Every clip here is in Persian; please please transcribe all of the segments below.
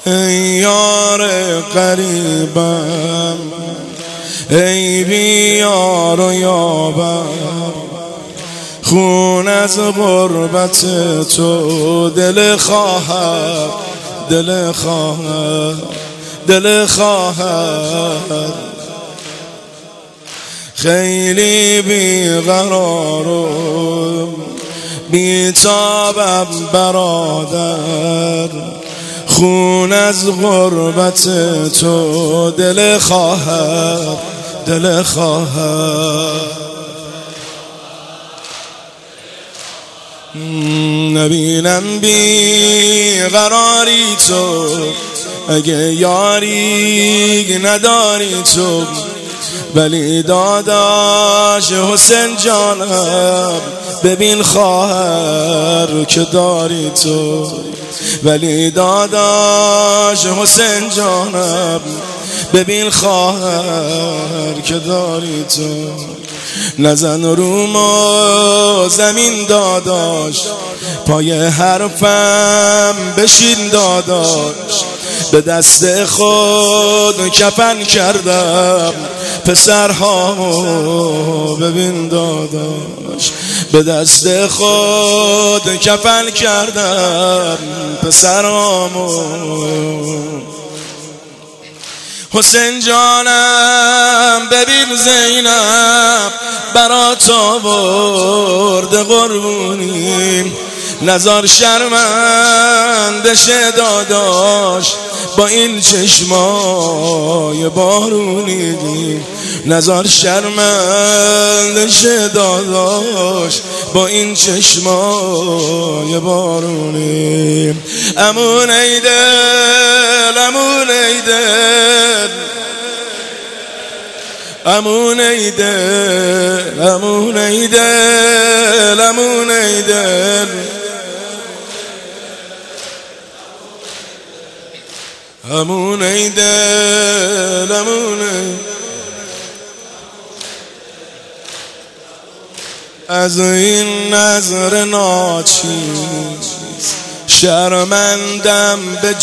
ای یار قریبم، ای بیار و یابم، خون از غربت تو دل خواهد، دل خواهد، دل خواهد. خیلی بیقرارم، بیتابم برادر، خون از غربت تو دل خواهد، دل خواهد. نبینم بیقراری تو، اگه یاری نداری تو، ولی داداش حسین جانم ببین خواهر که داری تو، ولی داداش حسین جانم ببین خواهر که داری تو. نزن روم و زمین داداش، پای حرفم بشین داداش، به دست خود کفن کردم پسرهامو ببین داداش، به دست خود کفن کردم پسرهامو. حسین جانم ببین زینب برات آورده قربونی، نزار شرمنده شه داداش با این چشمای بارونی، نزار شرمنده شه داداش با این چشمای بارونی. امون ای دل، امون ای دل، امون ای دل، امون ای دل، امون ای دل، امون ای دل، امون ای. از این نظر ناچیز شرمندم به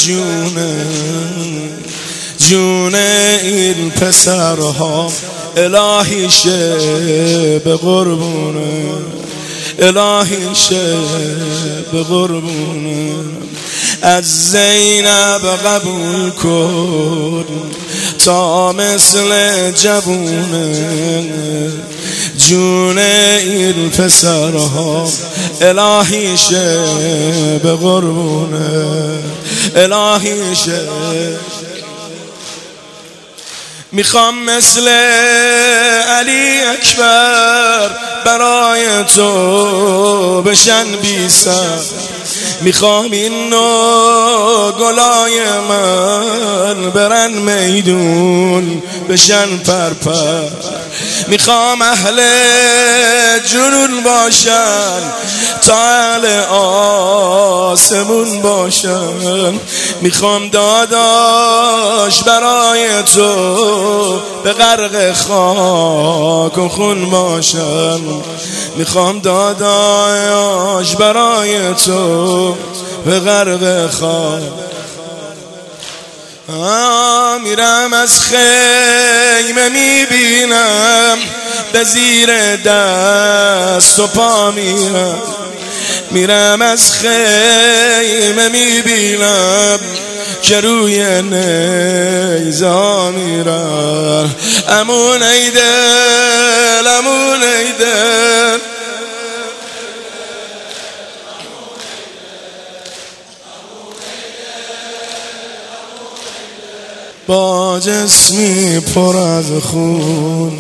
جون این پسرها، الهی شه به قربونه، الهی شه به قربونه. از زینب قبول کن تا مثل جوونه، جون این پسرها الهی شه به قربونه، الهی شه. میخوام مثل علی اکبر برای تو بشن بی سر، میخوام این نو گلای من برن میدون بشن پرپر، میخوام اهل جنون باشن تا اهل آسمون باشن، میخوام داداش برای تو به غرق خاک و خون باشن، میخوام داداش برای تو به غرق خاک. میرم از خیمه میبینم به زیر دست و پا میرم، میرم از خیمه میبینم که روی نیزه میرم. امون ای دل، امون ای دل، با جسمی پر از خون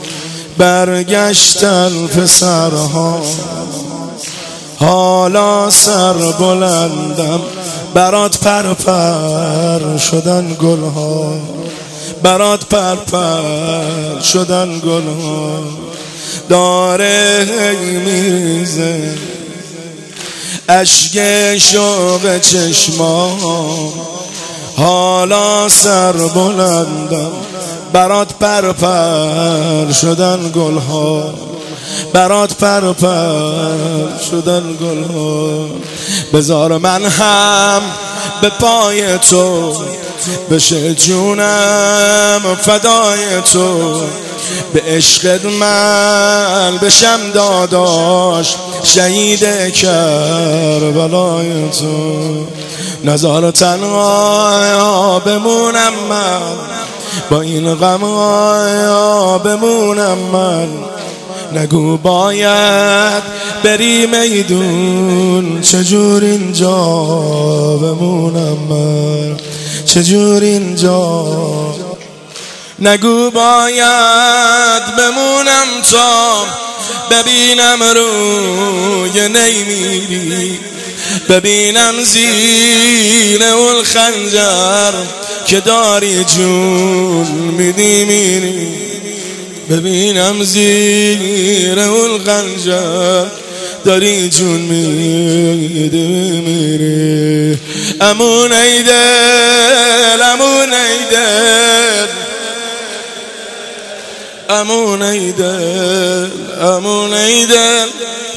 برگشتن پسرها، حالا سر بلندم برات پرپر شدن گلها، برات پرپر شدن گلها. داره میریزه اشک شوق چشمام، حالا سر بلندم برات پرپر شدن گلها، برات پرپر شدن گلها. بذار من هم به پای تو، بشه جونم فدای تو، به عشقت من بشم داداش، شهید کربلای تو. نزار تنها بمونم من، با این غم بمونم من. نگو باید بری میدون، چجور اینجا بمونم من، چجور اینجا. نگو باید بمونم تا ببینم روی نیمیری، ببینم زیر اون خنجر که داری جون میدی میری، ببینم زیر اون خنجر داری جون میدی میری. امون ای دل، امون ای دل، امون ای دل، امون ای دل.